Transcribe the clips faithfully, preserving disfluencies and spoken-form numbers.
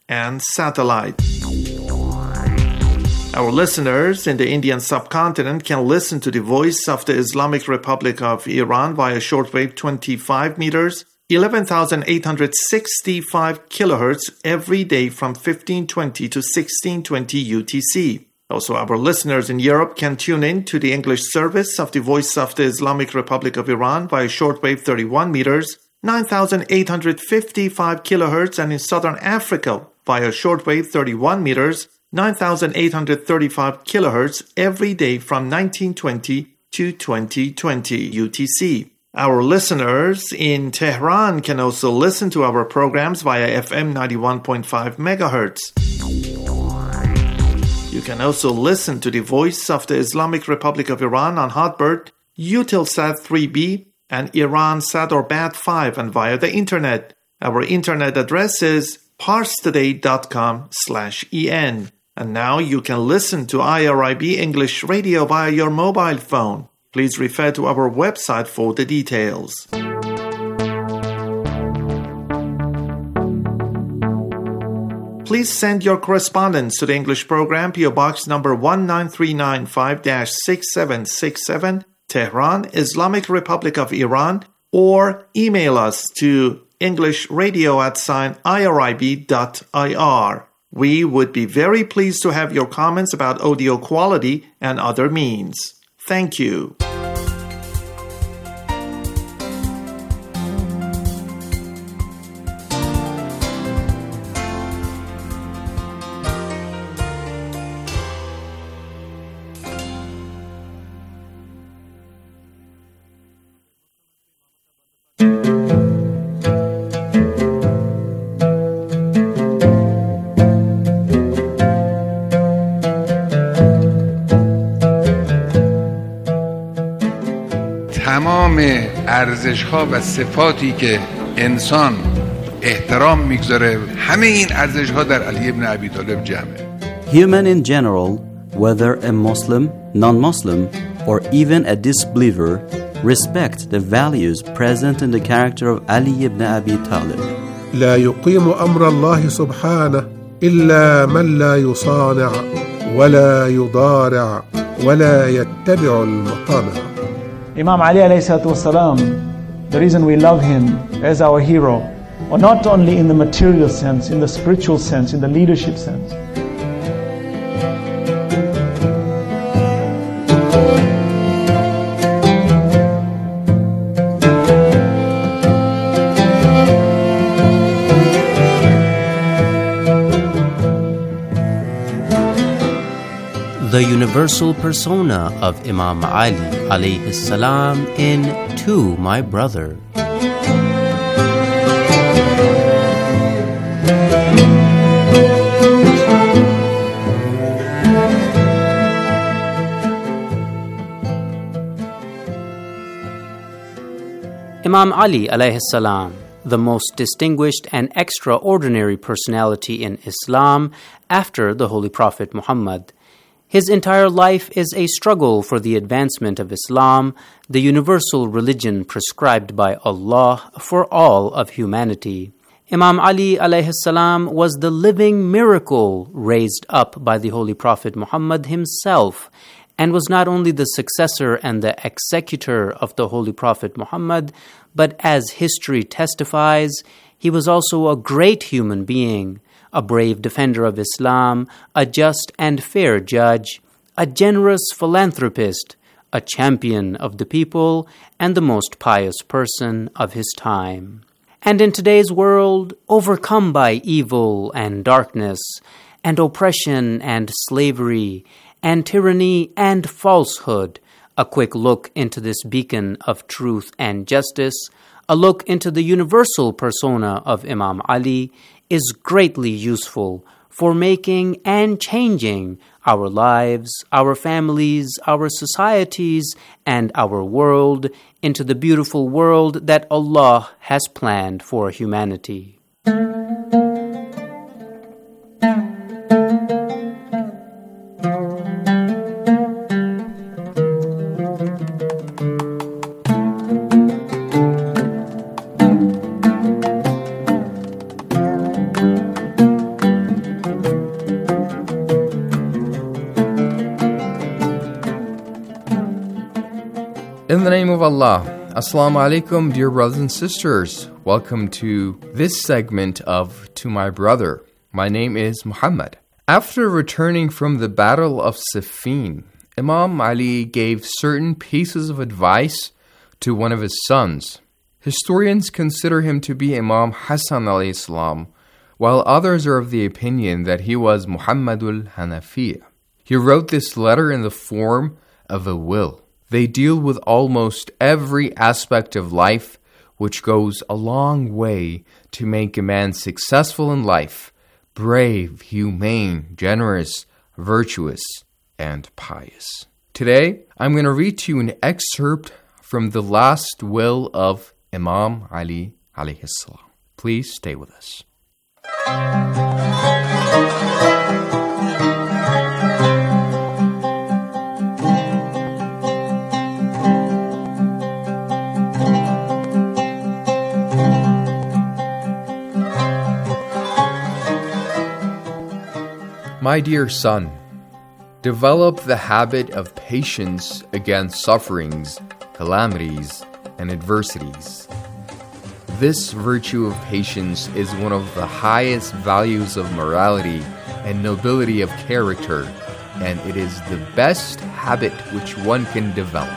and satellite. Our listeners in the Indian subcontinent can listen to the Voice of the Islamic Republic of Iran via shortwave twenty-five meters, eleven thousand eight hundred sixty-five kilohertz every day from fifteen twenty to sixteen twenty U T C. Also, our listeners in Europe can tune in to the English service of the Voice of the Islamic Republic of Iran via shortwave thirty-one meters, nine thousand eight hundred fifty-five kilohertz, and in Southern Africa via shortwave thirty-one meters, nine thousand eight hundred thirty-five kilohertz every day from nineteen twenty to twenty twenty U T C. Our listeners in Tehran can also listen to our programs via F M ninety-one point five megahertz. You can also listen to the Voice of the Islamic Republic of Iran on Hotbird, Eutelsat three B, and Iransat or B A T five, and via the internet. Our internet address is parstoday.com slash en. And now you can listen to I R I B English Radio via your mobile phone. Please refer to our website for the details. Please send your correspondence to the English program, P O Box number one nine three nine five six seven six seven, Tehran, Islamic Republic of Iran, or email us to englishradio at sign irib dot ir. We would be very pleased to have your comments about audio quality and other means. Thank you. تمام ارزش‌ها و صفاتی که انسان احترام می‌گذاره همه این ارزش‌ها در علی ابن ابی طالب جمعه. Human in general, whether a Muslim, non-Muslim, or even a disbeliever, respect the values present in the character of Ali ibn Abi Talib. لا يقيم أمر الله سبحانه إلا من لا يصانع ولا يضارع ولا يتبع المطامع. Imam Ali alayhi salatu wasalam, the reason we love him as our hero, or not only in the material sense, in the spiritual sense, in the leadership sense. The universal persona of Imam Ali alayhi salam in To My Brother. Imam Ali alayhi salam, the most distinguished and extraordinary personality in Islam after the Holy Prophet Muhammad. His entire life is a struggle for the advancement of Islam, the universal religion prescribed by Allah for all of humanity. Imam Ali alayhi salam was the living miracle raised up by the Holy Prophet Muhammad himself, and was not only the successor and the executor of the Holy Prophet Muhammad, but as history testifies, he was also a great human being, a brave defender of Islam, a just and fair judge, a generous philanthropist, a champion of the people, and the most pious person of his time. And in today's world, overcome by evil and darkness, and oppression and slavery, and tyranny and falsehood, a quick look into this beacon of truth and justice, a look into the universal persona of Imam Ali, is greatly useful for making and changing our lives, our families, our societies, and our world into the beautiful world that Allah has planned for humanity. name of Allah. Assalamu alaikum, dear brothers and sisters. Welcome to this segment of To My Brother. My name is Muhammad. After returning from the Battle of Siffin, Imam Ali gave certain pieces of advice to one of his sons. Historians consider him to be Imam Hassan alayhi salam, while others are of the opinion that he was Muhammadul Hanafiya. He wrote this letter in the form of a will. They deal with almost every aspect of life, which goes a long way to make a man successful in life, brave, humane, generous, virtuous, and pious. Today, I'm going to read to you an excerpt from the last will of Imam Ali alayhi salam. Please stay with us. My dear son, develop the habit of patience against sufferings, calamities, and adversities. This virtue of patience is one of the highest values of morality and nobility of character, and it is the best habit which one can develop.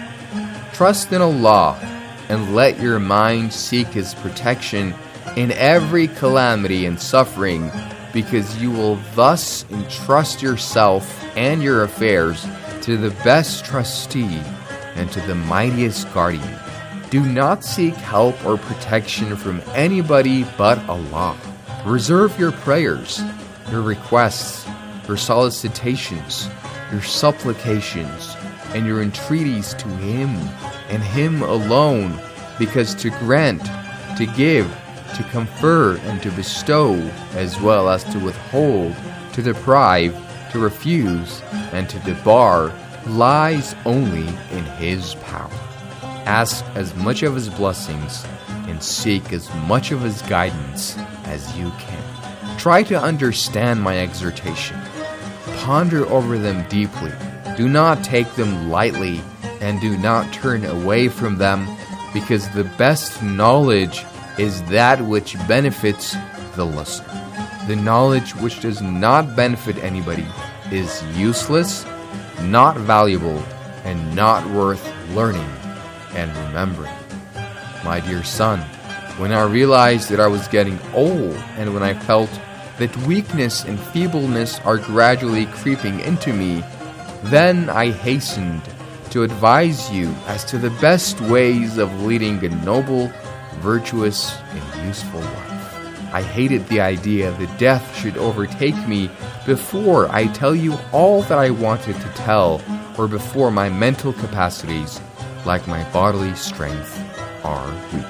Trust in Allah and let your mind seek His protection in every calamity and suffering, because you will thus entrust yourself and your affairs to the best trustee and to the mightiest guardian. Do not seek help or protection from anybody but Allah. Reserve your prayers, your requests, your solicitations, your supplications, and your entreaties to Him and Him alone, because to grant, to give, to confer, and to bestow, as well as to withhold, to deprive, to refuse, and to debar, lies only in His power. Ask as much of His blessings and seek as much of His guidance as you can. Try to understand my exhortation. Ponder over them deeply. Do not take them lightly, and do not turn away from them, because the best knowledge is that which benefits the listener. The knowledge which does not benefit anybody is useless, not valuable, and not worth learning and remembering. My dear son, when I realized that I was getting old, and when I felt that weakness and feebleness are gradually creeping into me, then I hastened to advise you as to the best ways of leading a noble, virtuous, and useful life. I hated the idea that death should overtake me before I tell you all that I wanted to tell, or before my mental capacities, like my bodily strength, are weak.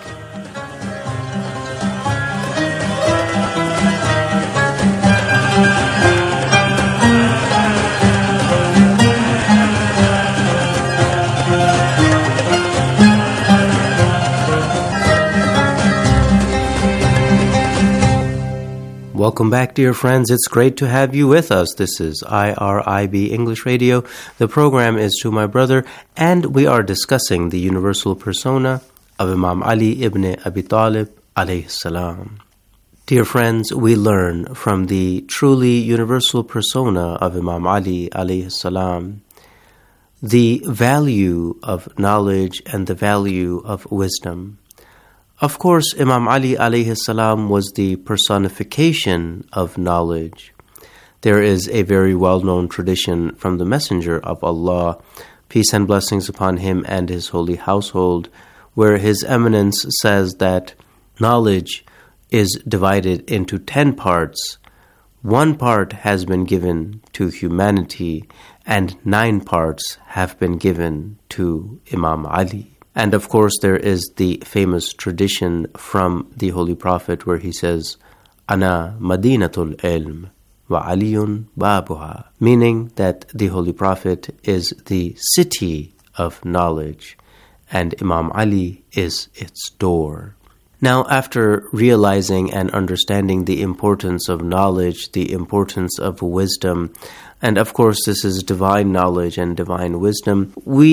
Welcome back, dear friends. It's great to have you with us. This is I R I B English Radio. The program is To My Brother, and we are discussing the universal persona of Imam Ali ibn Abi Talib alayhi salam. Dear friends, we learn from the truly universal persona of Imam Ali alayhi salam the value of knowledge and the value of wisdom. Of course, Imam Ali alayhi salam was the personification of knowledge. There is a very well-known tradition from the Messenger of Allah, peace and blessings upon him and his holy household, where His Eminence says that knowledge is divided into ten parts. One part has been given to humanity, and nine parts have been given to Imam Ali. And of course, there is the famous tradition from the Holy Prophet where he says, Ana Madinatul Ilm wa Aliyun Babuha, meaning that the Holy Prophet is the city of knowledge and Imam Ali is its door. Now, after realizing and understanding the importance of knowledge, the importance of wisdom, and of course this is divine knowledge and divine wisdom, we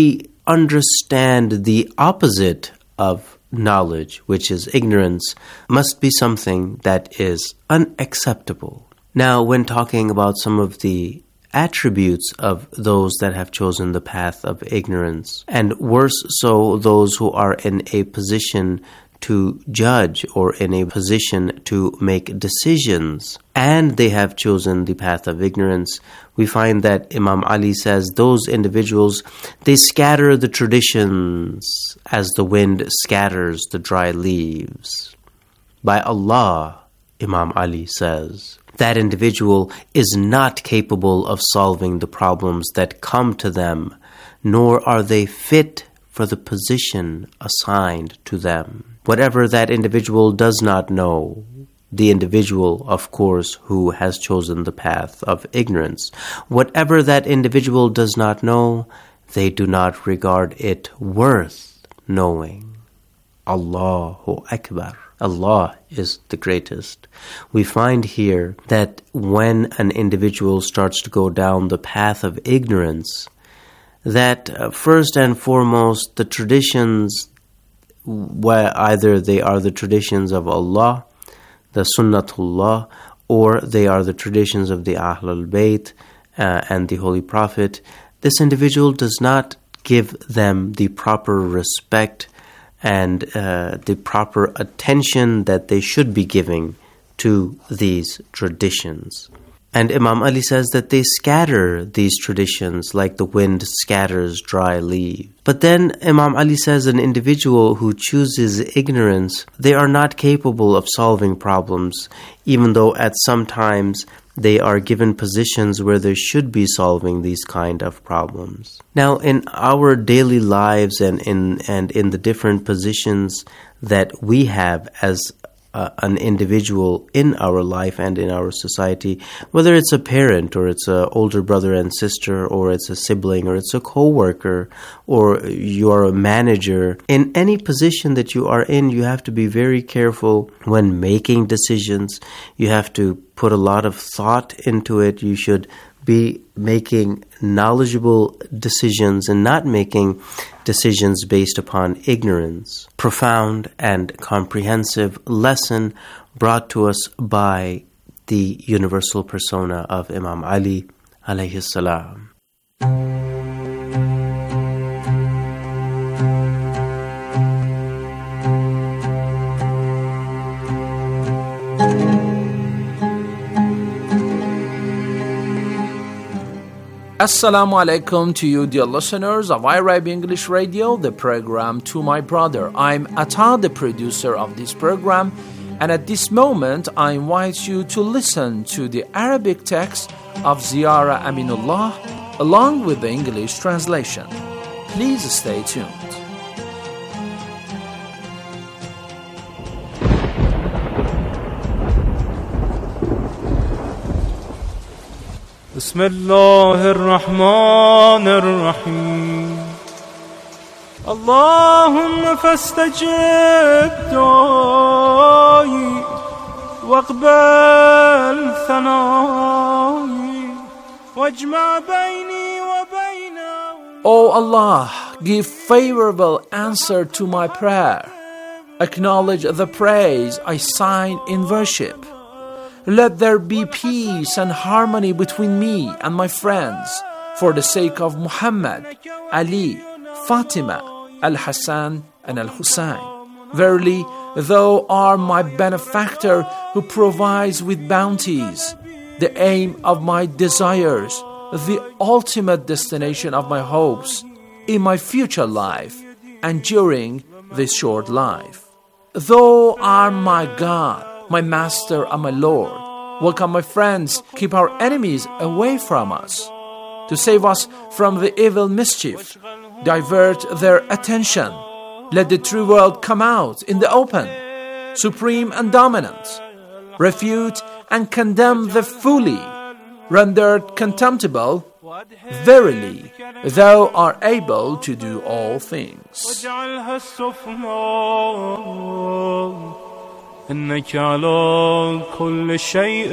understand the opposite of knowledge, which is ignorance, must be something that is unacceptable. Now, when talking about some of the attributes of those that have chosen the path of ignorance, and worse so those who are in a position to judge or in a position to make decisions, and they have chosen the path of ignorance, we find that Imam Ali says those individuals, they scatter the traditions as the wind scatters the dry leaves. By Allah, Imam Ali says, that individual is not capable of solving the problems that come to them, nor are they fit for the position assigned to them. Whatever that individual does not know, the individual, of course, who has chosen the path of ignorance, whatever that individual does not know, they do not regard it worth knowing. Allahu Akbar. Allah is the greatest. We find here that when an individual starts to go down the path of ignorance, that uh, first and foremost, the traditions, where either they are the traditions of Allah, the Sunnatullah, or they are the traditions of the Ahlul Bayt uh, and the Holy Prophet, this individual does not give them the proper respect and uh, the proper attention that they should be giving to these traditions. And Imam Ali says that they scatter these traditions like the wind scatters dry leaves. But then Imam Ali says an individual who chooses ignorance, they are not capable of solving problems, even though at some times they are given positions where they should be solving these kind of problems. Now, in our daily lives and in and in the different positions that we have as uh, an individual in our life and in our society, whether it's a parent or it's an older brother and sister or it's a sibling or it's a co-worker or you're a manager, in any position that you are in, you have to be very careful when making decisions. You have to put a lot of thought into it. You should be making knowledgeable decisions and not making decisions based upon ignorance. Profound and comprehensive lesson brought to us by the universal persona of Imam Ali alayhi salam. Assalamu alaikum to you, dear listeners of iRab English Radio, the program To My Brother. I'm Atta, the producer of this program, and at this moment I invite you to listen to the Arabic text of Ziyara Aminullah along with the English translation. Please stay tuned. بسم الله الرحمن الرحيم اللهم فاستجب دعائي واقبل ثنائي واجمع بيني وبينه. O Allah, give favorable answer to my prayer. Acknowledge the praise I sign in worship. Let there be peace and harmony between me and my friends for the sake of Muhammad, Ali, Fatima, Al-Hassan and Al-Hussein. Verily, thou art my benefactor who provides with bounties, the aim of my desires, the ultimate destination of my hopes in my future life and during this short life. Thou art my God, my Master and my Lord. Welcome my friends, keep our enemies away from us. To save us from the evil mischief, divert their attention. Let the true world come out in the open, supreme and dominant. Refute and condemn the fully, rendered contemptible. Verily, thou art able to do all things. إنك على كل شيء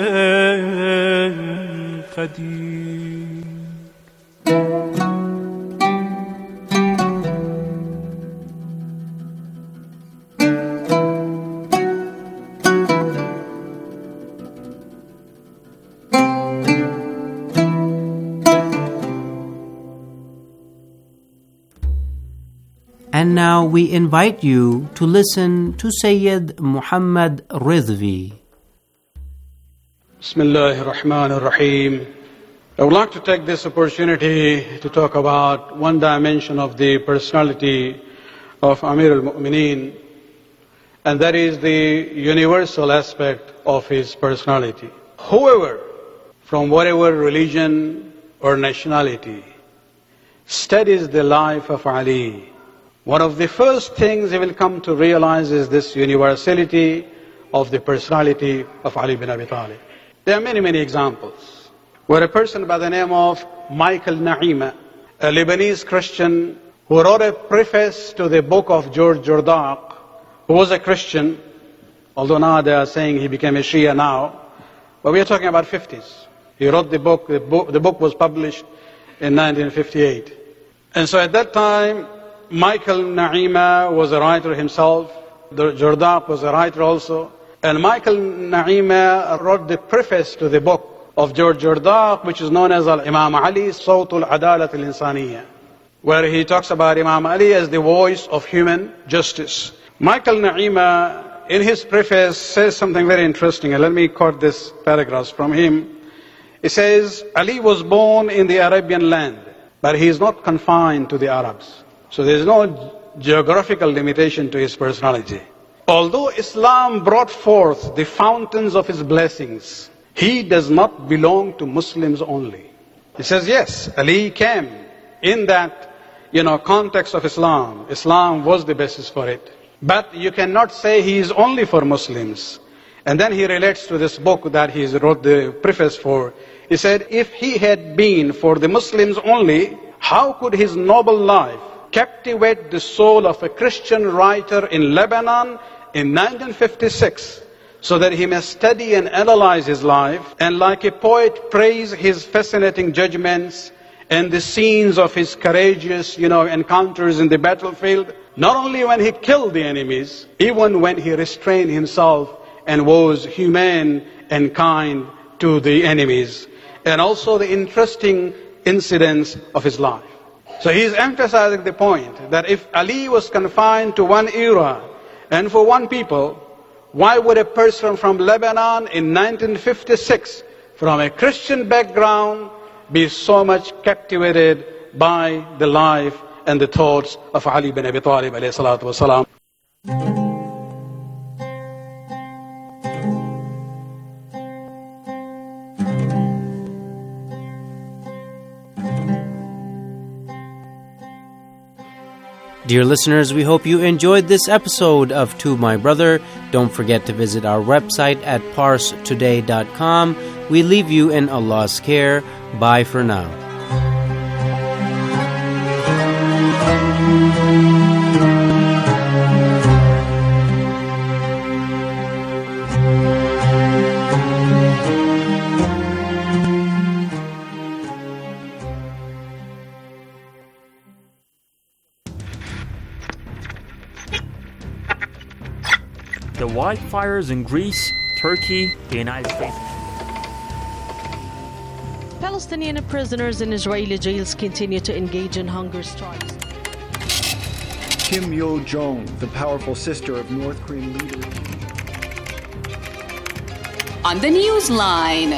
قدير. And now we invite you to listen to Sayyid Muhammad Ridvi. Bismillahir Rahmanir Rahim. I would like to take this opportunity to talk about one dimension of the personality of Amir al-Mu'mineen, and that is the universal aspect of his personality. Whoever, from whatever religion or nationality, studies the life of Ali, one of the first things he will come to realize is this universality of the personality of Ali bin Abi Talib. There are many, many examples where a person by the name of Michael Naima, a Lebanese Christian who wrote a preface to the book of George Jordak, who was a Christian, although now they are saying he became a Shia now, but we are talking about fifties. He wrote the book, the book, the book was published in nineteen fifty-eight. And so at that time, Michael Naima was a writer himself, Jordak was a writer also, and Michael Naima wrote the preface to the book of George Jordak, which is known as Imam Ali, Sawt al-Adalat al-Insaniyya, where he talks about Imam Ali as the voice of human justice. Michael Naima, in his preface, says something very interesting, and let me quote this paragraph from him. He says, Ali was born in the Arabian land, but he is not confined to the Arabs. So there is no geographical limitation to his personality. Although Islam brought forth the fountains of his blessings, he does not belong to Muslims only. He says, yes, Ali came in that, you know, context of Islam. Islam was the basis for it. But you cannot say he is only for Muslims. And then he relates to this book that he wrote the preface for. He said, if he had been for the Muslims only, how could his noble life captivate the soul of a Christian writer in Lebanon in nineteen fifty-six, so that he may study and analyze his life, and like a poet praise his fascinating judgments and the scenes of his courageous, you know, encounters in the battlefield, not only when he killed the enemies, even when he restrained himself and was humane and kind to the enemies, and also the interesting incidents of his life. So he is emphasizing the point that if Ali was confined to one era and for one people, why would a person from Lebanon in nineteen fifty-six, from a Christian background, be so much captivated by the life and the thoughts of Ali bin Abi Talib alayhi salatu wasalam? Dear listeners, we hope you enjoyed this episode of To My Brother. Don't forget to visit our website at parse today dot com. We leave you in Allah's care. Bye for now. The wildfires in Greece, Turkey, the United States. Palestinian prisoners in Israeli jails continue to engage in hunger strikes. Kim Yo-jong, the powerful sister of North Korean leader. On the Newsline.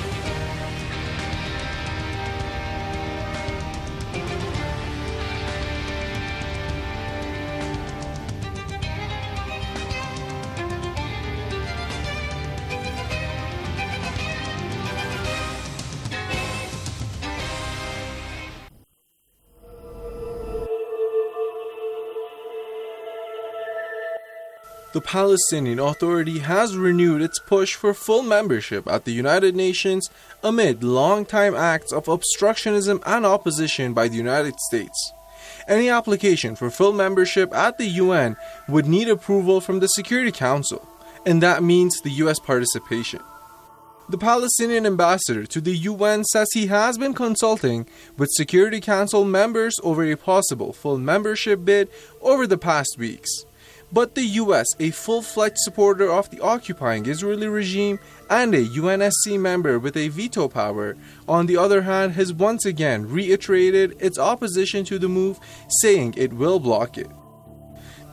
The Palestinian Authority has renewed its push for full membership at the United Nations amid long-time acts of obstructionism and opposition by the United States. Any application for full membership at the U N would need approval from the Security Council, and that means the U S participation. The Palestinian ambassador to the U N says he has been consulting with Security Council members over a possible full membership bid over the past weeks. But the U S, a full-fledged supporter of the occupying Israeli regime and a U N S C member with a veto power, on the other hand, has once again reiterated its opposition to the move, saying it will block it.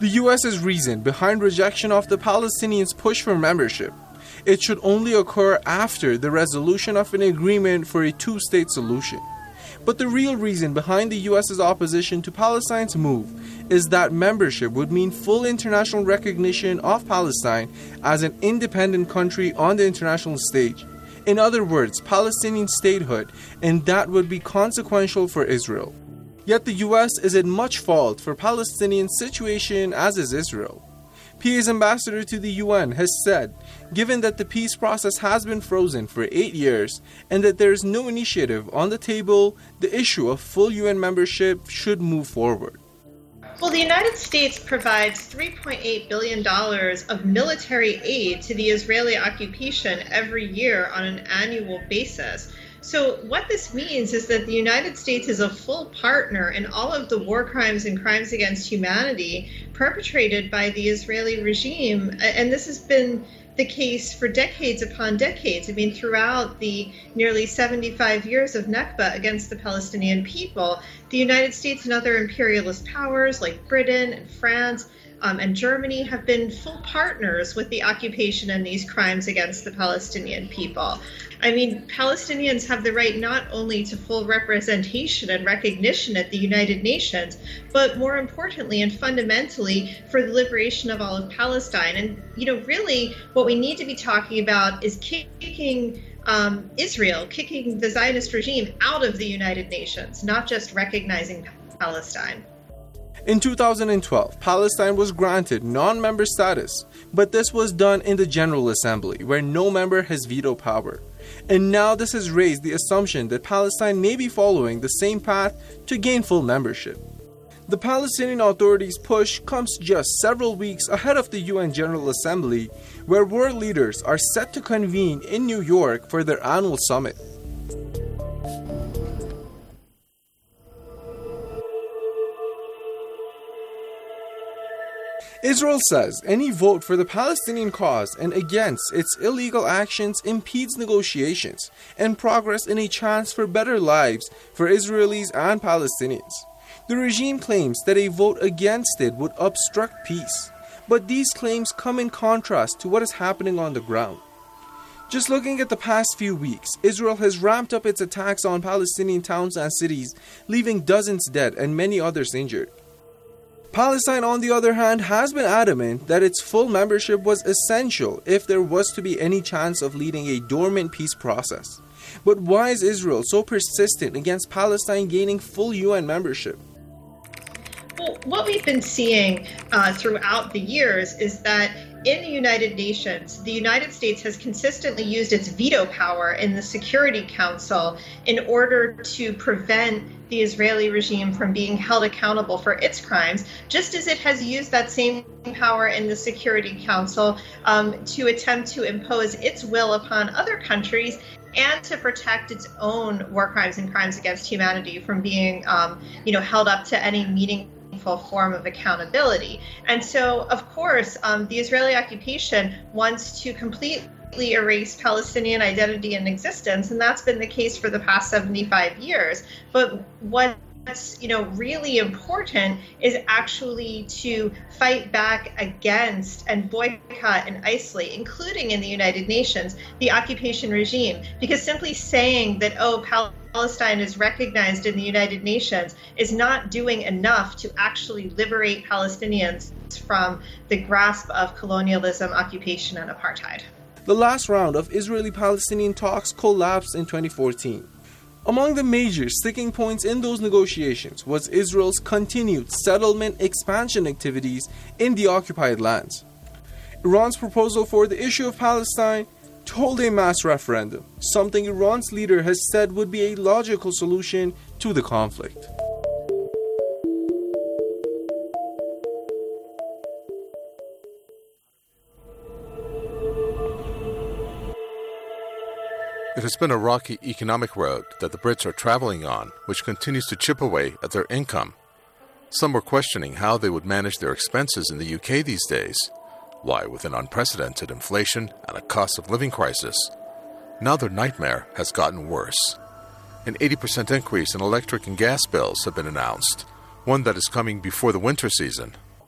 The US's reason behind rejection of the Palestinians' push for membership: it should only occur after the resolution of an agreement for a two-state solution. But the real reason behind the US's opposition to Palestine's move is that membership would mean full international recognition of Palestine as an independent country on the international stage. In other words, Palestinian statehood, and that would be consequential for Israel. Yet the U S is at much fault for Palestinian situation, as is Israel. P A's ambassador to the U N has said, given that the peace process has been frozen for eight years and that there is no initiative on the table, the issue of full U N membership should move forward. Well, the United States provides three point eight billion dollars of military aid to the Israeli occupation every year on an annual basis. So what this means is that the United States is a full partner in all of the war crimes and crimes against humanity perpetrated by the Israeli regime. And this has been the case for decades upon decades. I mean, throughout the nearly seventy-five years of Nakba against the Palestinian people, the United States and other imperialist powers like Britain and France um, and Germany have been full partners with the occupation and these crimes against the Palestinian people. I mean, Palestinians have the right not only to full representation and recognition at the United Nations, but more importantly and fundamentally for the liberation of all of Palestine. And, you know, really what we need to be talking about is kicking um, Israel, kicking the Zionist regime out of the United Nations, not just recognizing Palestine. In two thousand twelve, Palestine was granted non-member status, but this was done in the General Assembly, where no member has veto power. And now this has raised the assumption that Palestine may be following the same path to gain full membership. The Palestinian Authority's push comes just several weeks ahead of the U N General Assembly, where world leaders are set to convene in New York for their annual summit. Israel says any vote for the Palestinian cause and against its illegal actions impedes negotiations and progress in a chance for better lives for Israelis and Palestinians. The regime claims that a vote against it would obstruct peace, but these claims come in contrast to what is happening on the ground. Just looking at the past few weeks, Israel has ramped up its attacks on Palestinian towns and cities, leaving dozens dead and many others injured. Palestine, on the other hand, has been adamant that its full membership was essential if there was to be any chance of leading a dormant peace process. But why is Israel so persistent against Palestine gaining full U N membership? Well, what we've been seeing uh, throughout the years is that in the United Nations, the United States has consistently used its veto power in the Security Council in order to prevent the Israeli regime from being held accountable for its crimes, just as it has used that same power in the Security Council um, to attempt to impose its will upon other countries and to protect its own war crimes and crimes against humanity from being, um, you know, held up to any meaningful form of accountability. And so, of course, um, the Israeli occupation wants to completely erase Palestinian identity and existence, and that's been the case for the past seventy-five years. But what's, you know, really important is actually to fight back against and boycott and isolate, including in the United Nations, the occupation regime. Because simply saying that, oh, Palestine is recognized in the United Nations is not doing enough to actually liberate Palestinians from the grasp of colonialism, occupation, and apartheid. The last round of Israeli-Palestinian talks collapsed in twenty fourteen. Among the major sticking points in those negotiations was Israel's continued settlement expansion activities in the occupied lands. Iran's proposal for the issue of Palestine to hold a mass referendum, something Iran's leader has said would be a logical solution to the conflict. It has been a rocky economic road that the Brits are traveling on, which continues to chip away at their income. Some were questioning how they would manage their expenses in the U K these days. Why, with an unprecedented inflation and a cost of living crisis, now their nightmare has gotten worse. An eighty percent increase in electric and gas bills have been announced, one that is coming before the winter season.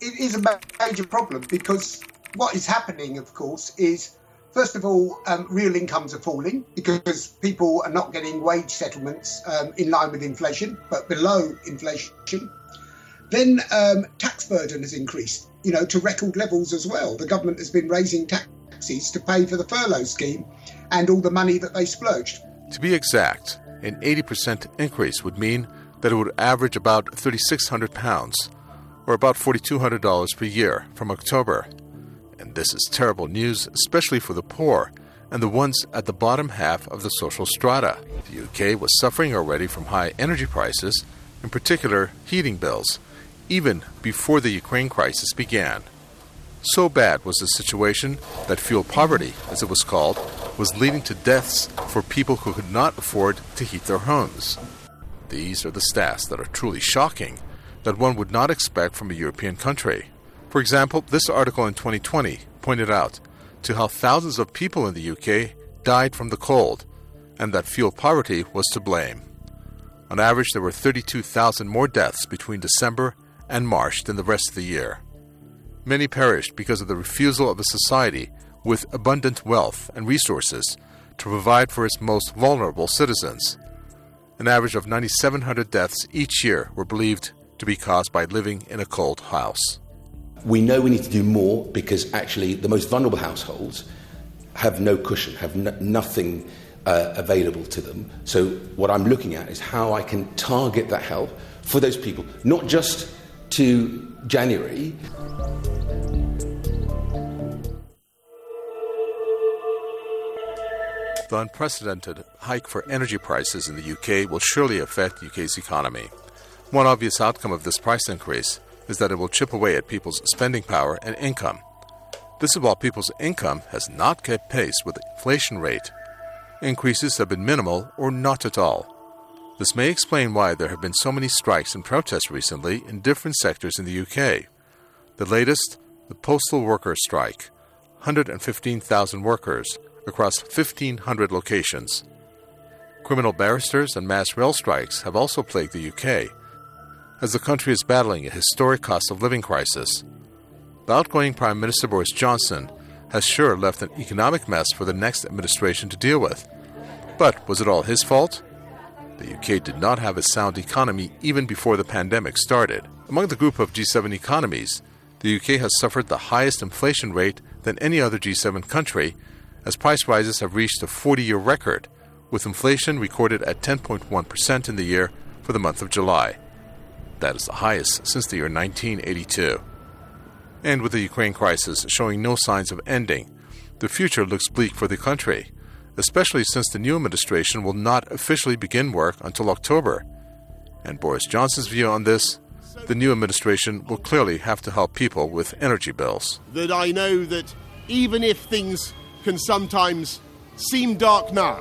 it is a major problem because what is happening, of course, is, first of all, um, real incomes are falling because people are not getting wage settlements um, in line with inflation, but below inflation. Then um, tax burden has increased, you know, to record levels as well. The government has been raising taxes to pay for the furlough scheme and all the money that they splurged. To be exact, an eighty percent increase would mean that it would average about three thousand six hundred pounds, or about four thousand two hundred dollars per year from October. And this is terrible news, especially for the poor and the ones at the bottom half of the social strata. The U K was suffering already from high energy prices, in particular heating bills, even before the Ukraine crisis began. So bad was the situation that fuel poverty, as it was called, was leading to deaths for people who could not afford to heat their homes. These are the stats that are truly shocking, that one would not expect from a European country. For example, this article in twenty twenty pointed out to how thousands of people in the U K died from the cold, and that fuel poverty was to blame. On average, there were thirty-two thousand more deaths between December and March than the rest of the year. Many perished because of the refusal of a society with abundant wealth and resources to provide for its most vulnerable citizens. An average of nine thousand seven hundred deaths each year were believed to be caused by living in a cold house. We know we need to do more because actually the most vulnerable households have no cushion, have no, nothing uh, available to them. So what I'm looking at is how I can target that help for those people, not just to January. The unprecedented hike for energy prices in the U K will surely affect the U K's economy. One obvious outcome of this price increase is that it will chip away at people's spending power and income. This is while people's income has not kept pace with the inflation rate. Increases have been minimal or not at all. This may explain why there have been so many strikes and protests recently in different sectors in the U K. The latest, the postal workers' strike, one hundred fifteen thousand workers across fifteen hundred locations. Criminal barristers and mass rail strikes have also plagued the U K, as the country is battling a historic cost of living crisis. The outgoing Prime Minister Boris Johnson has sure left an economic mess for the next administration to deal with. But was it all his fault? The U K did not have a sound economy even before the pandemic started. Among the group of G seven economies, the U K has suffered the highest inflation rate than any other G seven country, as price rises have reached a forty-year record, with inflation recorded at ten point one percent in the year for the month of July. That is the highest since the year nineteen eighty-two. And with the Ukraine crisis showing no signs of ending, the future looks bleak for the country, especially since the new administration will not officially begin work until October. And Boris Johnson's view on this, the new administration will clearly have to help people with energy bills. That I know that even if things can sometimes seem dark now,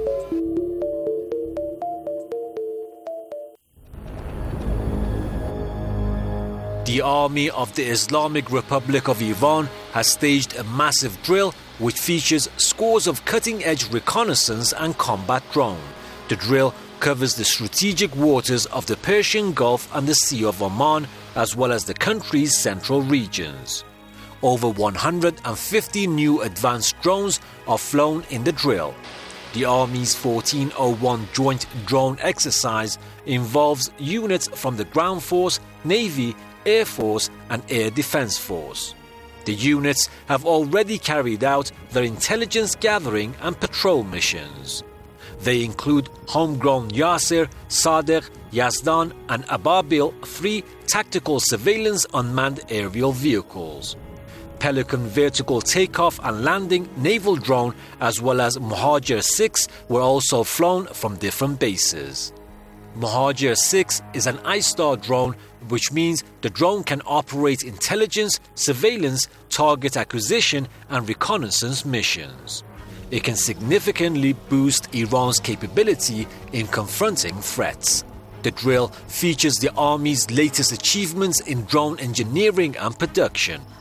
the army of the Islamic Republic of Iran has staged a massive drill which features scores of cutting-edge reconnaissance and combat drone. The drill covers the strategic waters of the Persian Gulf and the Sea of Oman, as well as the country's central regions. Over one hundred fifty new advanced drones are flown in the drill. The Army's fourteen oh one Joint Drone Exercise involves units from the Ground Force, Navy, Air Force and Air Defense Force. The units have already carried out their intelligence gathering and patrol missions. They include homegrown Yasser, Sadiq, Yazdan and Ababil three tactical surveillance unmanned aerial vehicles. Pelican vertical takeoff and landing naval drone as well as Muhajir six were also flown from different bases. Muhajir six is an I-STAR drone, which means the drone can operate intelligence, surveillance, target acquisition and reconnaissance missions. It can significantly boost Iran's capability in confronting threats. The drill features the Army's latest achievements in drone engineering and production.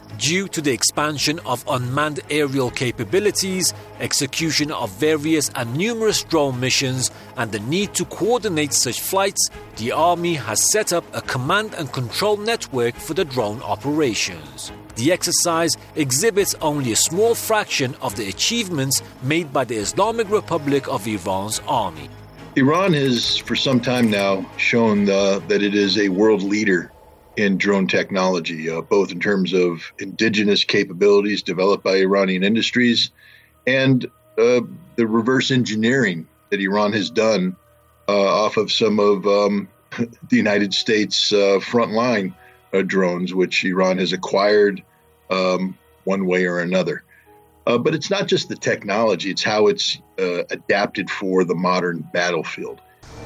due to the expansion of unmanned aerial capabilities, execution of various and numerous drone missions, and the need to coordinate such flights, the Army has set up a command and control network for the drone operations. The exercise exhibits only a small fraction of the achievements made by the Islamic Republic of Iran's army. Iran has, for some time now, shown uh, that it is a world leader in drone technology, uh, both in terms of indigenous capabilities developed by Iranian industries and uh, the reverse engineering that Iran has done uh, off of some of um, the United States uh, frontline uh, drones, which Iran has acquired um, one way or another. Uh, but it's not just the technology, it's how it's uh, adapted for the modern battlefield.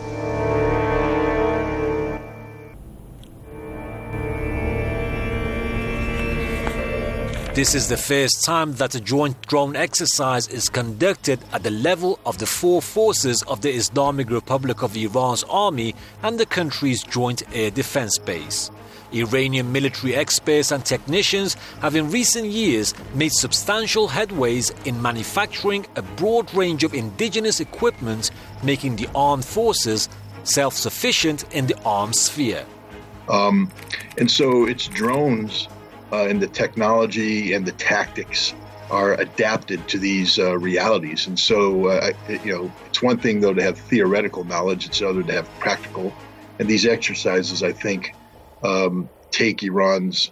This is the first time that a joint drone exercise is conducted at the level of the four forces of the Islamic Republic of Iran's army and the country's joint air defense base. Iranian military experts and technicians have in recent years made substantial headways in manufacturing a broad range of indigenous equipment, making the armed forces self-sufficient in the arms sphere. Um, and so it's drones uh, and the technology and the tactics are adapted to these uh, realities. And so, uh, you know, it's one thing, though, to have theoretical knowledge. It's another to have practical. And these exercises, I think, Um, take Iran's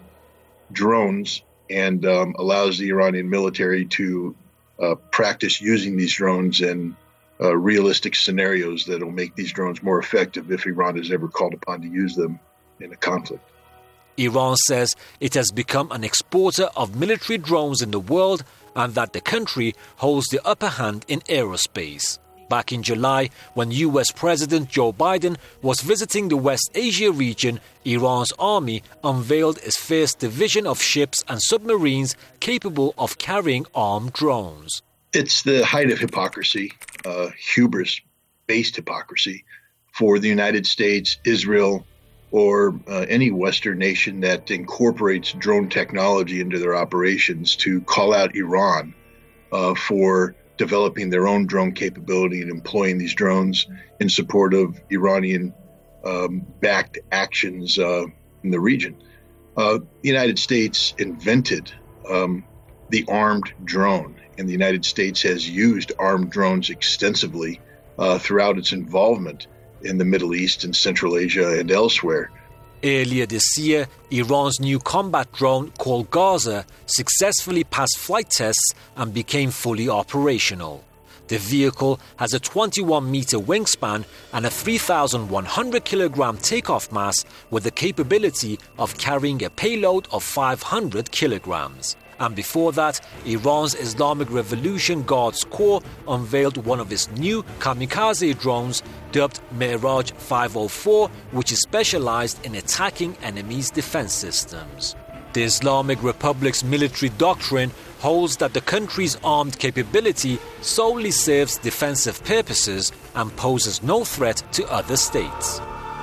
drones and um, allows the Iranian military to uh, practice using these drones in uh, realistic scenarios that will make these drones more effective if Iran is ever called upon to use them in a conflict. Iran says it has become an exporter of military drones in the world and that the country holds the upper hand in aerospace. Back in July, when U S President Joe Biden was visiting the West Asia region, Iran's army unveiled its first division of ships and submarines capable of carrying armed drones. It's the height of hypocrisy, uh, hubris-based hypocrisy, for the United States, Israel, or uh, any Western nation that incorporates drone technology into their operations to call out Iran uh, for developing their own drone capability and employing these drones in support of Iranian-backed um, actions uh, in the region. Uh, the United States invented um, the armed drone, and the United States has used armed drones extensively uh, throughout its involvement in the Middle East and Central Asia and elsewhere. Earlier this year, Iran's new combat drone called Gaza successfully passed flight tests and became fully operational. The vehicle has a twenty-one meter wingspan and a three thousand one hundred kilogram takeoff mass with the capability of carrying a payload of five hundred kilograms. And before that, Iran's Islamic Revolution Guards Corps unveiled one of its new kamikaze drones dubbed Miraj five oh four, which is specialized in attacking enemies' defense systems. The Islamic Republic's military doctrine holds that the country's armed capability solely serves defensive purposes and poses no threat to other states.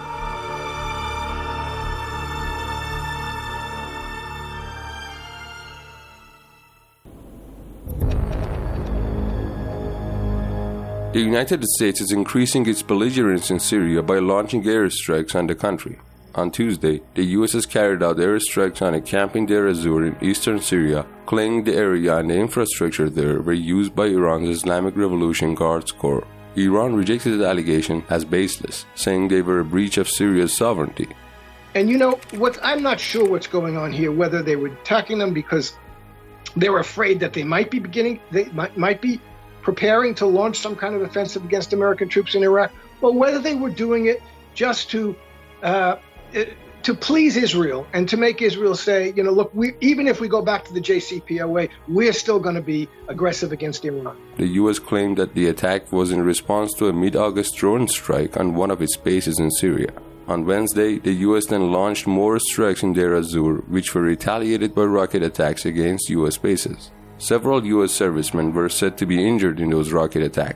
The United States is increasing its belligerence in Syria by launching airstrikes on the country. On Tuesday, the U S has carried out airstrikes on a camp in Deir ez-Zor in eastern Syria, claiming the area and the infrastructure there were used by Iran's Islamic Revolution Guards Corps. Iran rejected the allegation as baseless, saying they were a breach of Syria's sovereignty. And you know, what? I'm not sure what's going on here, whether they were attacking them because they were afraid that they might be beginning, they might, might be preparing to launch some kind of offensive against American troops in Iraq, or whether they were doing it just to uh, to please Israel and to make Israel say, you know, look, we, even if we go back to the J C P O A, we're still going to be aggressive against Iran. The U S claimed that the attack was in response to a mid-August drone strike on one of its bases in Syria. On Wednesday, the U S then launched more strikes in Deir ez-Zor, which were retaliated by rocket attacks against U S bases. Several U S servicemen were said to be injured in those rocket attacks.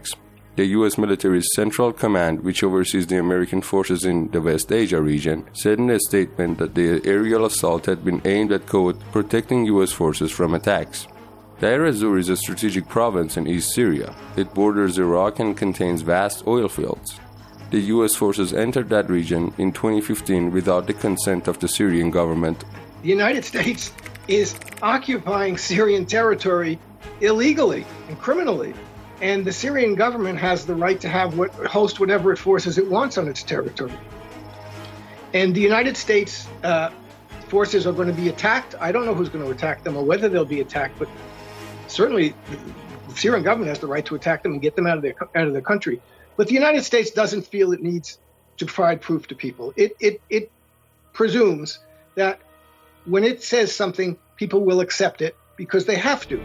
The U S military's Central Command, which oversees the American forces in the West Asia region, said in a statement that the aerial assault had been aimed at, quote, protecting U S forces from attacks. Deir ez-Zor is a strategic province in East Syria. It borders Iraq and contains vast oil fields. The U S forces entered that region in twenty fifteen without the consent of the Syrian government. The United States is occupying Syrian territory illegally and criminally. And the Syrian government has the right to have what host whatever forces it wants on its territory. And the United States uh, forces are going to be attacked. I don't know who's going to attack them or whether they'll be attacked, but certainly the Syrian government has the right to attack them and get them out of their out of their country. But the United States doesn't feel it needs to provide proof to people. It it it presumes that when it says something, people will accept it because they have to.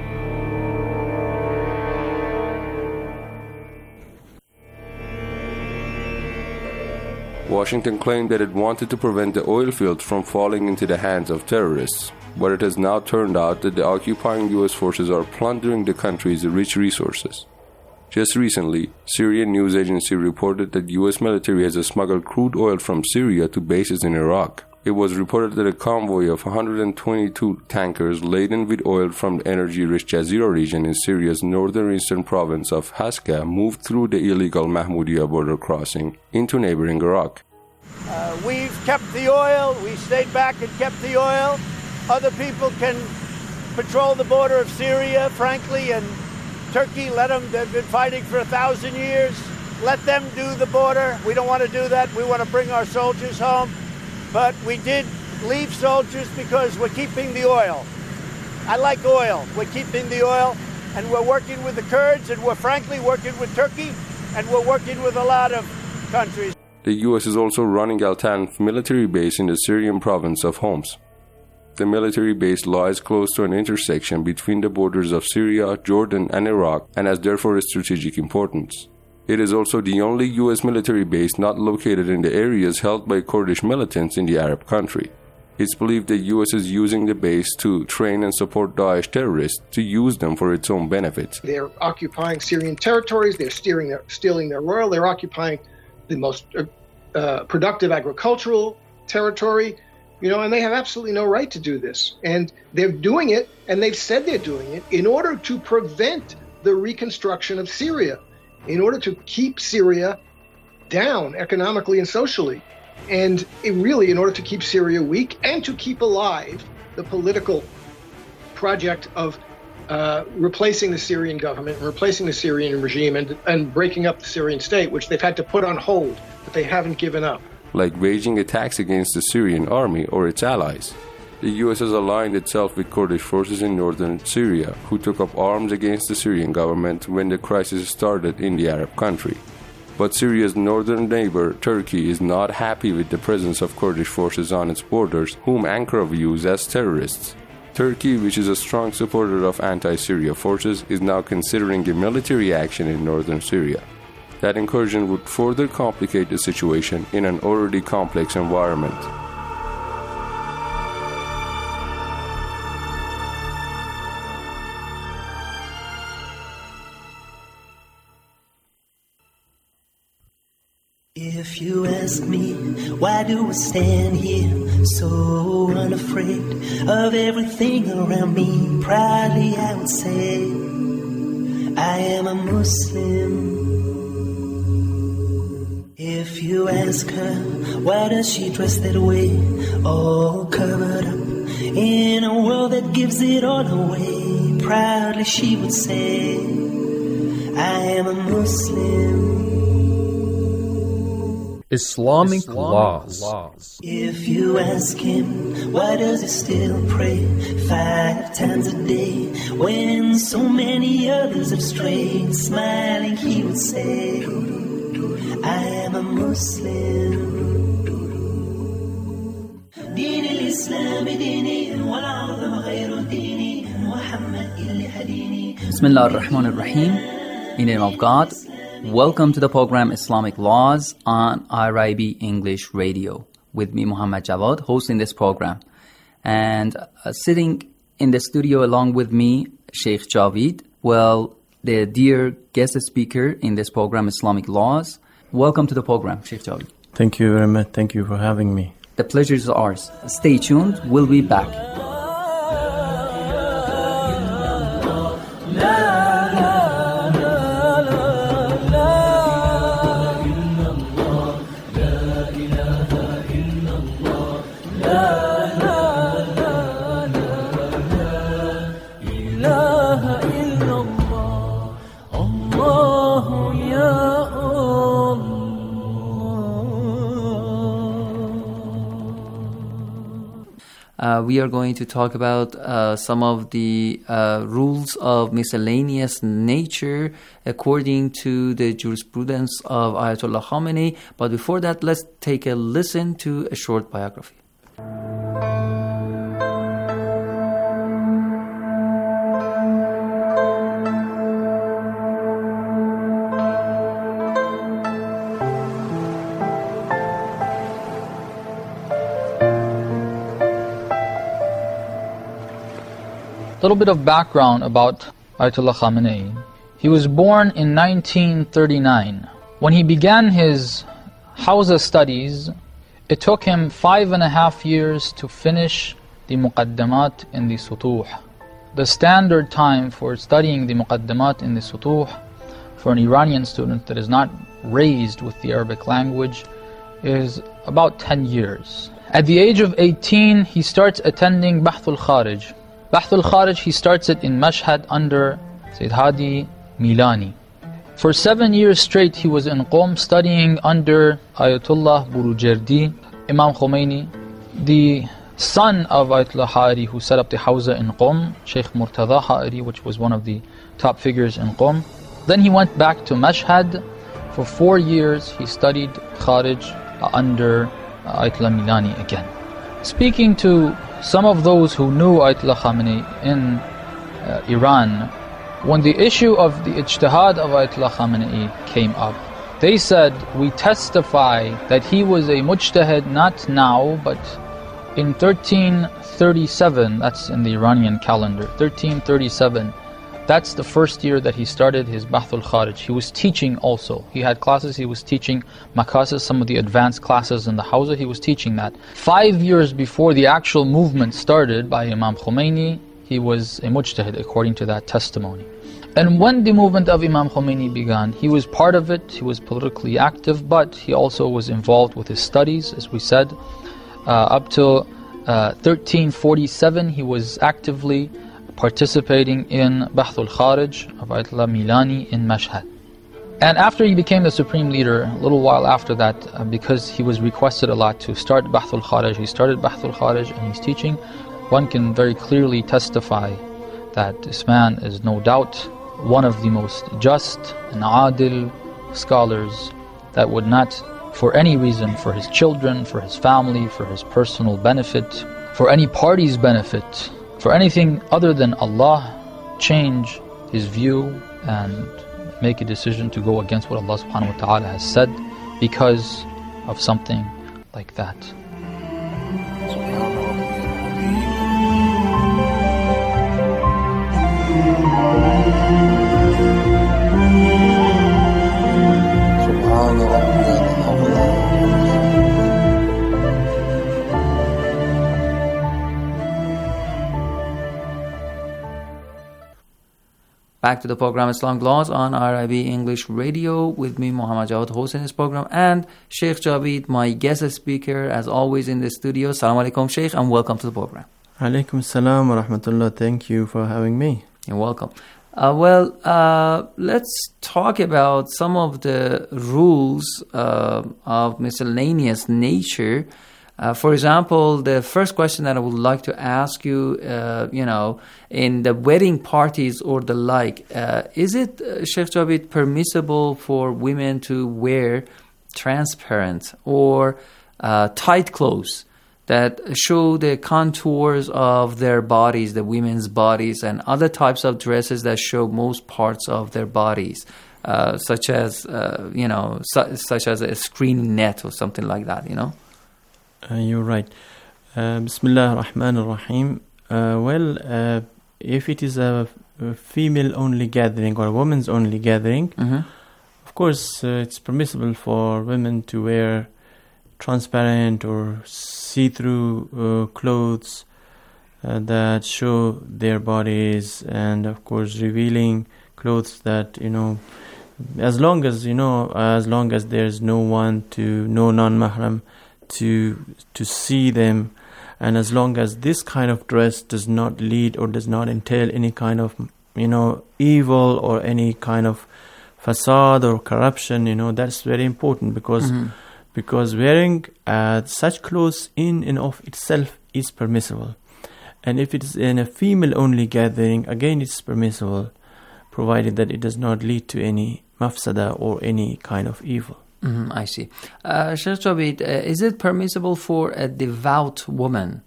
Washington claimed that it wanted to prevent the oil fields from falling into the hands of terrorists, but it has now turned out that the occupying U S forces are plundering the country's rich resources. Just recently, Syrian news agency reported that U S military has smuggled crude oil from Syria to bases in Iraq. It was reported that a convoy of one hundred twenty-two tankers laden with oil from the energy-rich Jazeera region in Syria's northeastern province of Hasaka moved through the illegal Mahmoudiya border crossing into neighboring Iraq. Uh, we've kept the oil. We stayed back and kept the oil. Other people can patrol the border of Syria, frankly, and Turkey, let them. They've been fighting for a thousand years. Let them do the border. We don't want to do that. We want to bring our soldiers home. But we did leave soldiers because we're keeping the oil. I like oil. We're keeping the oil, and we're working with the Kurds, and we're frankly working with Turkey, and we're working with a lot of countries. The U S is also running Al-Tanf military base in the Syrian province of Homs. The military base lies close to an intersection between the borders of Syria, Jordan, and Iraq, and has therefore a strategic importance. It is also the only U S military base not located in the areas held by Kurdish militants in the Arab country. It's believed the U S is using the base to train and support Daesh terrorists to use them for its own benefit. They're occupying Syrian territories. They're steering their, stealing their oil. They're occupying the most uh, productive agricultural territory, you know, and they have absolutely no right to do this. And they're doing it, and they've said they're doing it in order to prevent the reconstruction of Syria, in order to keep Syria down economically and socially, and it really in order to keep Syria weak and to keep alive the political project of uh, replacing the Syrian government, replacing the Syrian regime, and, and breaking up the Syrian state, which they've had to put on hold, but they haven't given up. Like waging attacks against the Syrian army or its allies. The U S has aligned itself with Kurdish forces in northern Syria, who took up arms against the Syrian government when the crisis started in the Arab country. But Syria's northern neighbor, Turkey, is not happy with the presence of Kurdish forces on its borders, whom Ankara views as terrorists. Turkey, which is a strong supporter of anti-Syria forces, is now considering a military action in northern Syria. That incursion would further complicate the situation in an already complex environment. If you ask me, why do I stand here so unafraid of everything around me? Proudly I would say, I am a Muslim. If you ask her, why does she dress that way, all covered up, in a world that gives it all away? Proudly she would say, I am a Muslim. Islamic, Islamic laws. laws. If you ask him, why does he still pray five times a day when so many others have strayed? Smiling, he would say, I am a Muslim. دين الإسلام ديني والعظم غير ديني محمد اللي هديني. Bismillah ar-Rahman ar-Rahim. In the name of God. Welcome to the program Islamic Laws on I R I B English Radio. With me, Muhammad Jawad, hosting this program. And uh, sitting in the studio along with me, Sheikh Javid. Well, the dear guest speaker in this program, Islamic Laws. Welcome to the program, Sheikh Javed. Thank you very much. Thank you for having me. The pleasure is ours. Stay tuned. We'll be back. Uh, we are going to talk about uh, some of the uh, rules of miscellaneous nature according to the jurisprudence of Ayatollah Khamenei. But before that, let's take a listen to a short biography. A little bit of background about Ayatollah Khamenei. He was born in nineteen thirty-nine. When he began his Hawza studies, it took him five and a half years to finish the Muqaddamat in the Sutuh. The standard time for studying the Muqaddamat in the Sutuh for an Iranian student that is not raised with the Arabic language is about ten years. At the age of eighteen, he starts attending Bahthul Kharij. Bahthul Kharij, he starts it in Mashhad under Sayyid Hadi Milani. For seven years straight, he was in Qom studying under Ayatollah Burujerdi, Imam Khomeini, the son of Ayatollah Ha'iri who set up the Hawza in Qom, Sheikh Murtada Ha'iri, which was one of the top figures in Qom. Then he went back to Mashhad. For four years, he studied Kharij under Ayatollah Milani again. Speaking to some of those who knew Ayatollah Khamenei in uh, Iran, when the issue of the ijtihad of Ayatollah Khamenei came up, they said, we testify that he was a mujtahid not now, but in thirteen thirty-seven, that's in the Iranian calendar, thirteen thirty-seven, that's the first year that he started his Bahthul Kharij. He was teaching also. He had classes, he was teaching Makasis, some of the advanced classes in the Hawza, he was teaching that. Five years before the actual movement started by Imam Khomeini, he was a mujtahid according to that testimony. And when the movement of Imam Khomeini began, he was part of it, he was politically active, but he also was involved with his studies, as we said. Uh, up till uh, thirteen forty-seven, he was actively participating in Bahthul Kharij of Ayatollah Milani in Mashhad. And after he became the supreme leader, a little while after that, uh, because he was requested a lot to start Bahthul Kharij, he started Bahthul Kharij and he's teaching. One can very clearly testify that this man is no doubt one of the most just and adil scholars that would not, for any reason, for his children, for his family, for his personal benefit, for any party's benefit, for anything other than Allah, change his view and make a decision to go against what Allah subhanahu wa ta'ala has said because of something like that. Back to the program Islamic Laws on R I B English Radio with me, Muhammad Jawad, hosting this program, and Sheikh Javed, my guest speaker, as always in the studio. Assalamu alaikum, Sheikh, and welcome to the program. Alaikum salam wa rahmatullah. Thank you for having me. You're welcome. Uh, well, uh, let's talk about some of the rules uh, of miscellaneous nature. Uh, for example, the first question that I would like to ask you, uh, you know, in the wedding parties or the like, uh, is it, uh, Sheikh Javed, permissible for women to wear transparent or uh, tight clothes that show the contours of their bodies, the women's bodies, and other types of dresses that show most parts of their bodies, uh, such as, uh, you know, su- such as a screen net or something like that, you know? Uh, you're right. Uh, Bismillah ar-Rahman ar-Rahim. Uh, well, uh, if it is a a female-only gathering or a women's-only gathering, mm-hmm. of course, uh, it's permissible for women to wear transparent or see-through uh, clothes uh, that show their bodies, and of course revealing clothes that, you know, as long as, you know, as long as there's no one to, no non-mahram to to see them, and as long as this kind of dress does not lead or does not entail any kind of, you know, evil or any kind of facade or corruption, you know, that's very important, because mm-hmm. because wearing uh, such clothes in and of itself is permissible. And if it's in a female-only gathering, again it's permissible, provided that it does not lead to any mafsada or any kind of evil. Mm-hmm, I see. Uh, Sheikh Jabid, uh, is it permissible for a devout woman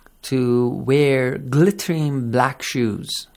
to wear glittering black shoes?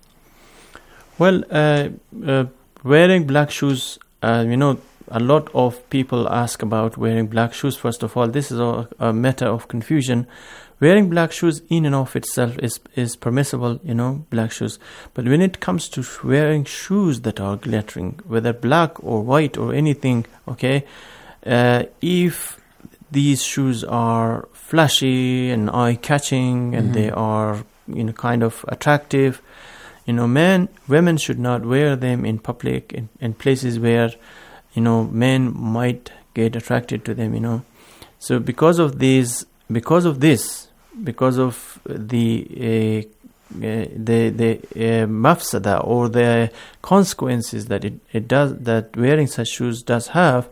Well, uh, uh, wearing black shoes, uh, you know, a lot of people ask about wearing black shoes. First of all, this is a, a matter of confusion. Wearing black shoes in and of itself is, is permissible, you know, black shoes. But when it comes to wearing shoes that are glittering, whether black or white or anything, okay, uh, if these shoes are flashy and eye-catching and mm-hmm. they are, you know, kind of attractive, you know, men, women should not wear them in public, in, in places where, you know, men might get attracted to them, you know. So because of these, because of this, because of the uh, uh, the the uh, mafsada or the consequences that it, it does, that wearing such shoes does have,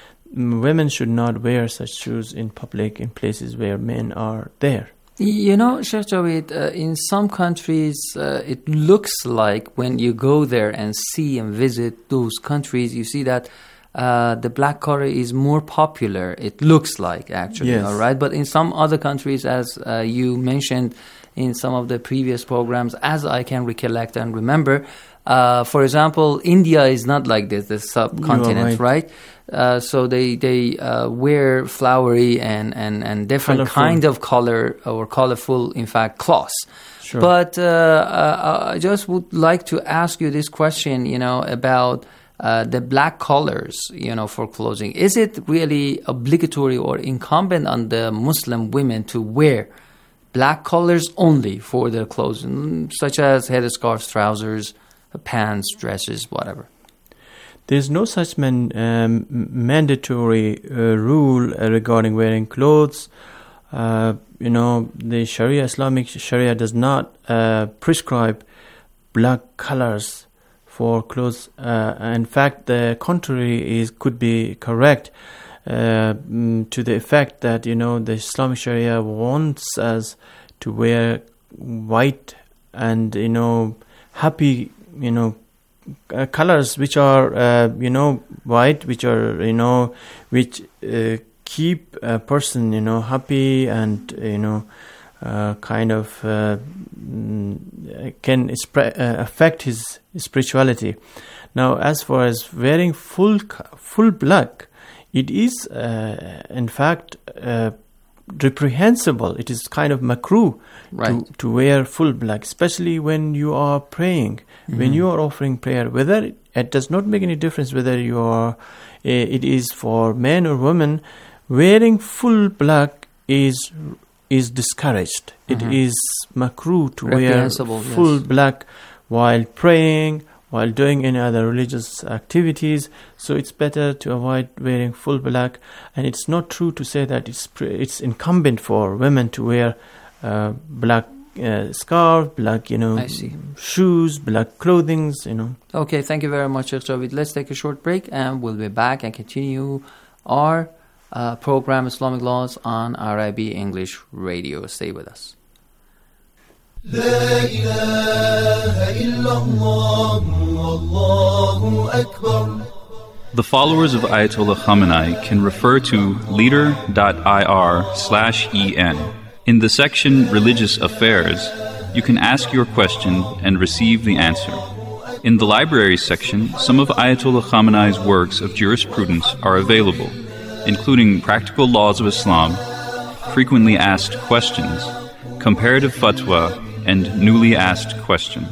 women should not wear such shoes in public, in places where men are there. You know, Sheikh Jawed, uh, in some countries, uh, it looks like when you go there and see and visit those countries, you see that uh, the black color is more popular. It looks like, actually, yes. all right? But in some other countries, as uh, you mentioned in some of the previous programs, as I can recollect and remember, uh, for example, India is not like this, the subcontinent, right? right? Uh, so they they uh, wear flowery and, and, and different colorful. kind of color or colorful, in fact, cloths. Sure. But uh, uh, I just would like to ask you this question, you know, about uh, the black colors, you know, for clothing. Is it really obligatory or incumbent on the Muslim women to wear black colors only for their clothes, such as headscarves, trousers, pants, dresses, whatever? There's no such man, um, mandatory uh, rule uh, regarding wearing clothes. Uh, you know, the Sharia, Islamic Sharia does not uh, prescribe black colors for clothes. Uh, in fact, the contrary is could be correct uh, to the effect that, you know, the Islamic Sharia wants us to wear white and, you know, happy, you know, Uh, colors which are, uh, you know, white, which are, you know, which uh, keep a person, you know, happy and, you know, uh, kind of uh, can spre- uh, affect his spirituality. Now, as far as wearing full full black, it is, uh, in fact, uh, reprehensible. It is kind of makruh right. to, to wear full black, especially when you are praying, mm-hmm. when you are offering prayer. Whether it, it does not make any difference whether you are, uh, it is for men or women. Wearing full black is is discouraged. Mm-hmm. It is makruh to wear full yes. black while praying, while doing any other religious activities. So it's better to avoid wearing full black. And it's not true to say that it's pre- it's incumbent for women to wear uh, black uh, scarf, black, you know, shoes, black clothing, you know. Okay, thank you very much, Sheikh Jawed. Let's take a short break and we'll be back and continue our uh, program, Islamic Laws, on R I B English Radio. Stay with us. لا إله إلا الله والله أكبر. The followers of Ayatollah Khamenei can refer to leader.ir slash en. In the section Religious Affairs, you can ask your question and receive the answer. In the Libraries section, some of Ayatollah Khamenei's works of jurisprudence are available, including Practical Laws of Islam, Frequently Asked Questions, Comparative Fatwa, and newly asked questions.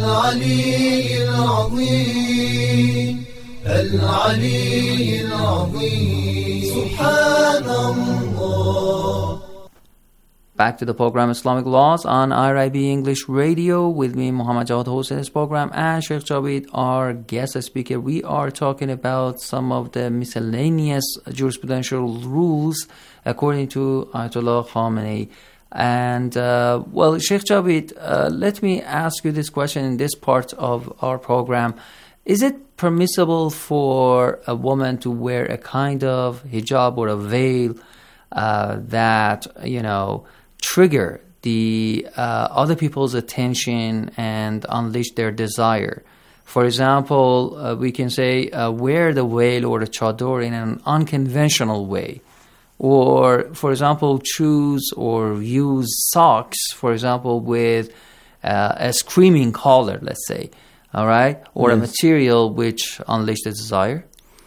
Back to the program Islamic Laws on I R I B English Radio with me, Muhammad Jawad, host in this program, and Sheikh Javid, our guest speaker. We are talking about some of the miscellaneous jurisprudential rules according to Ayatollah Khamenei. And, uh, well, Sheikh Javid, uh, let me ask you this question in this part of our program. Is it permissible for a woman to wear a kind of hijab or a veil uh, that, you know, trigger the uh, other people's attention and unleash their desire? For example, uh, we can say uh, wear the veil or the chador in an unconventional way. Or, for example, choose or use socks, for example, with uh, a screaming color, let's say, all right? Or yes. a material which unleashes the desire.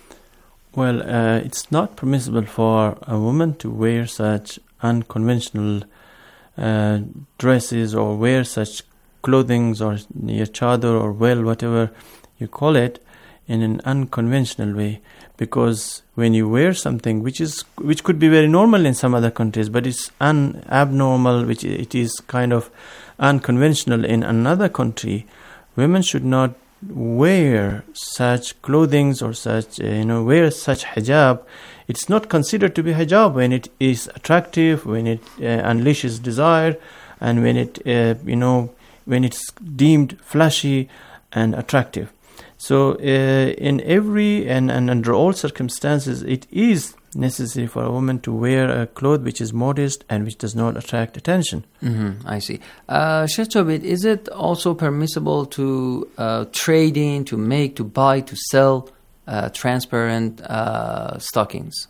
Well, uh, it's not permissible for a woman to wear such unconventional uh, dresses or wear such clothing or chador or veil, whatever you call it, in an unconventional way. Because when you wear something which is which could be very normal in some other countries, but it's un abnormal, which it is kind of unconventional in another country, women should not wear such clothing or such uh, you know wear such hijab. It's not considered to be hijab when it is attractive, when it uh, unleashes desire, and when it uh, you know when it's deemed flashy and attractive. So uh, in every and, and under all circumstances, it is necessary for a woman to wear a cloth which is modest and which does not attract attention. Mm-hmm, I see. Uh, Sheikh Javid, is it also permissible to uh, trade in, to make, to buy, to sell uh, transparent uh, stockings?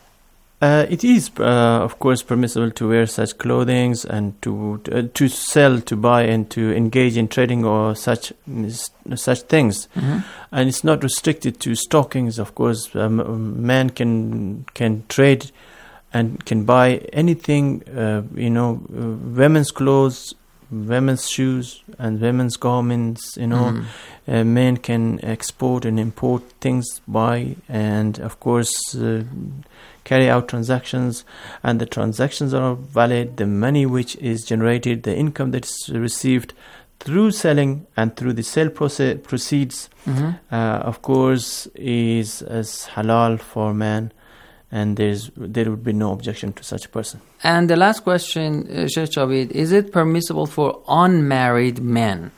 Uh, it is, uh, of course, permissible to wear such clothing and to uh, to sell, to buy, and to engage in trading or such such things. Mm-hmm. And it's not restricted to stockings. Of course, um, man can can trade and can buy anything. Uh, you know, uh, women's clothes, women's shoes, and women's garments. You know, mm-hmm. uh, men can export and import things, buy, and of course. Uh, carry out transactions, and the transactions are valid. The money which is generated, the income that is received through selling and through the sale proce- proceeds, mm-hmm. uh, of course, is as halal for man, and there's there would be no objection to such a person. And the last question, uh, Sheikh Javid, is it permissible for unmarried men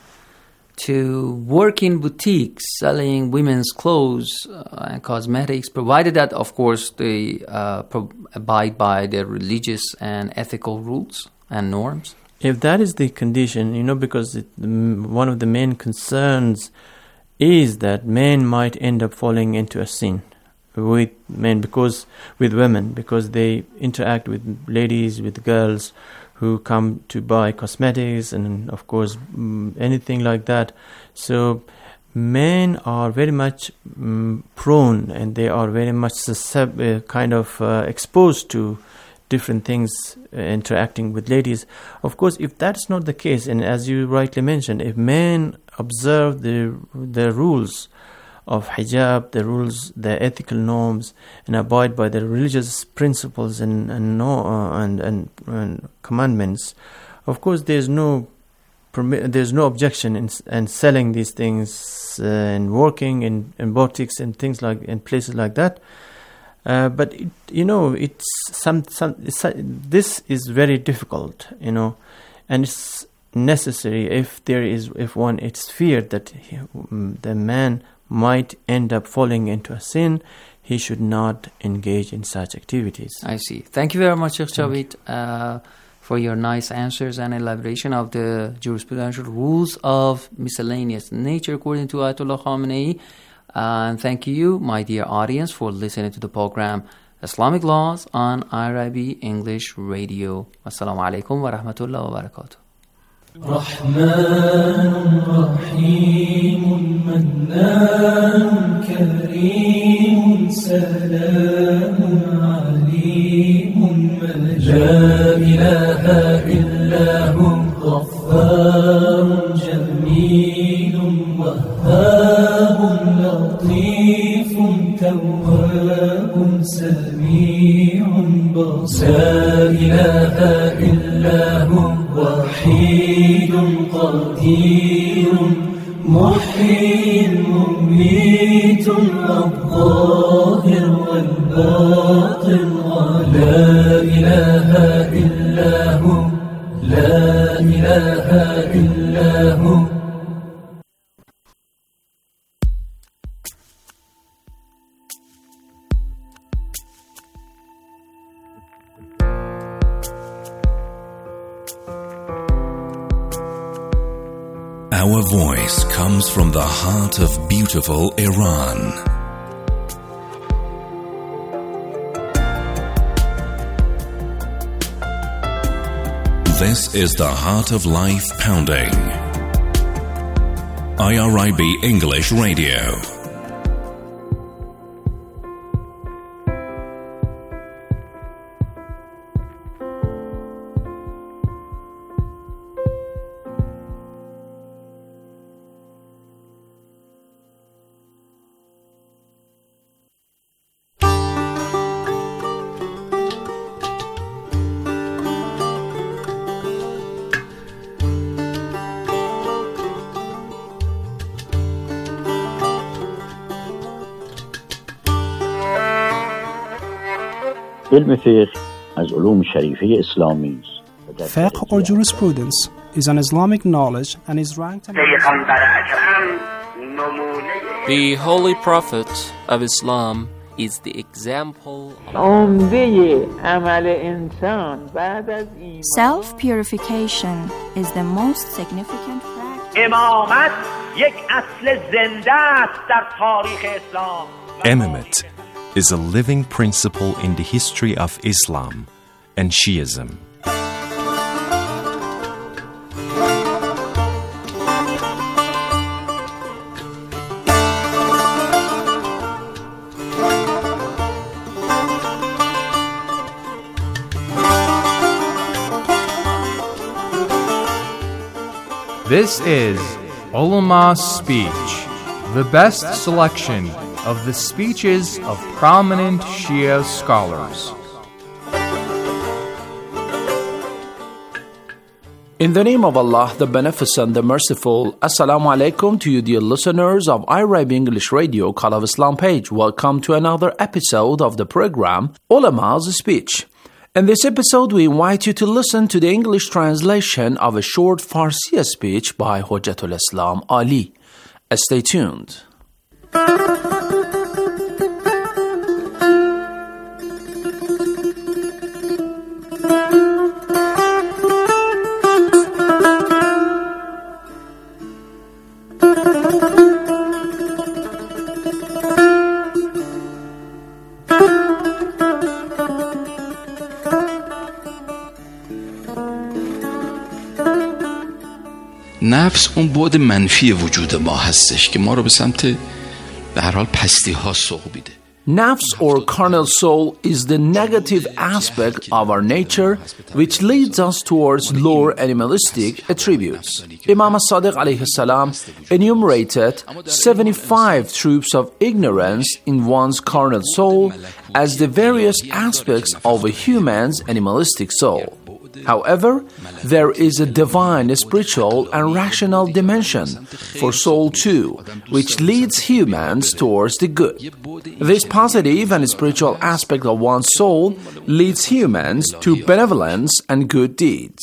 to work in boutiques selling women's clothes uh, and cosmetics, provided that, of course, they uh, pro- abide by their religious and ethical rules and norms? If that is the condition, you know, because it, one of the main concerns is that men might end up falling into a sin with men, because with women, because they interact with ladies, with girls, who come to buy cosmetics and, of course, um, anything like that. So men are very much um, prone, and they are very much suscept- uh, kind of uh, exposed to different things uh, interacting with ladies. Of course, if that's not the case, and as you rightly mentioned, if men observe the the rules of hijab, the rules, the ethical norms, and abide by the religious principles and and no uh, and, and and commandments, of course, there's no permi- there's no objection in in selling these things uh, and working in, in boutiques and things like in places like that. Uh, but it, you know, it's some some it's, this is very difficult, you know, and it's necessary if there is if one it's feared that he, um, the man might end up falling into a sin, he should not engage in such activities. I see. Thank you very much, Sheikh Javid, uh, for your nice answers and elaboration of the jurisprudential rules of miscellaneous nature according to Ayatollah Khamenei. Uh, and thank you, my dear audience, for listening to the program Islamic Laws on I R I B English Radio. Assalamu alaikum wa rahmatullahi wa barakatuh. رحمن رحيم منان كريم سلام عليم لا إله إلا هو غفار جبار جميل وهاب لطيف تواب سميع بصير لا إله إلا هو وحيد قدير محيي مميت الظاهر والباطن لا إله إلا هو لا إله إلا هو. Our voice comes from the heart of beautiful Iran. This is the Heart of Life Pounding. I R I B English Radio. علم فقه از علوم شریفه اسلامی است. Fiqh or jurisprudence is an Islamic knowledge and is ranked among The Holy Prophet of Islam is the example. Self-purification is the most significant practice. امامت یک اصل زنده است در تاریخ اسلام. Imamate is a living principle in the history of Islam and Shiism. This is Ulama's Speech, the best selection of the speeches of prominent Shia scholars. In the name of Allah, the Beneficent, the Merciful, Assalamu alaikum to you dear listeners of I R I B English Radio Call of Islam page. Welcome to another episode of the program Ulama's Speech. In this episode, we invite you to listen to the English translation of a short Farsi speech by Hujjatul Islam Ali. Stay tuned. نفس اون بعد منفی وجود ما هستش که ما رو به سمت به هر حال پستی ها سوق میده. Nafs or carnal soul is the negative aspect of our nature which leads us towards lower animalistic attributes. Imam as-Sadiq alayhi salam enumerated seventy-five troops of ignorance in one's carnal soul as the various aspects of a human's animalistic soul. However, there is a divine, spiritual, and rational dimension for soul too, which leads humans towards the good. This positive and spiritual aspect of one's soul leads humans to benevolence and good deeds.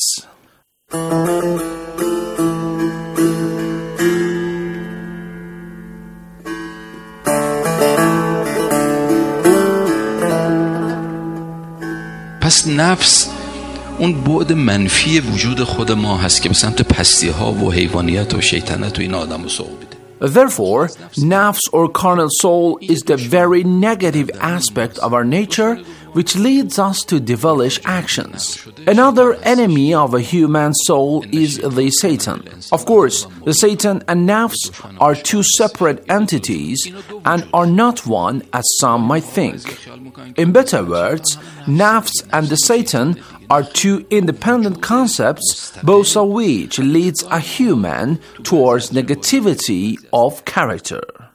پس نفس اون بعد منفی وجود خود ما هست که به سمت پستی ها و حیوانیت و شیطنت و این آدم رو سوق میده. Therefore, nafs or carnal soul is the very negative aspect of our nature which leads us to devilish actions. Another enemy of a human soul is the Satan. Of course, the Satan and nafs are two separate entities and are not one as some might think. In better words, nafs and the Satan are two independent concepts, both of which leads a human towards negativity of character.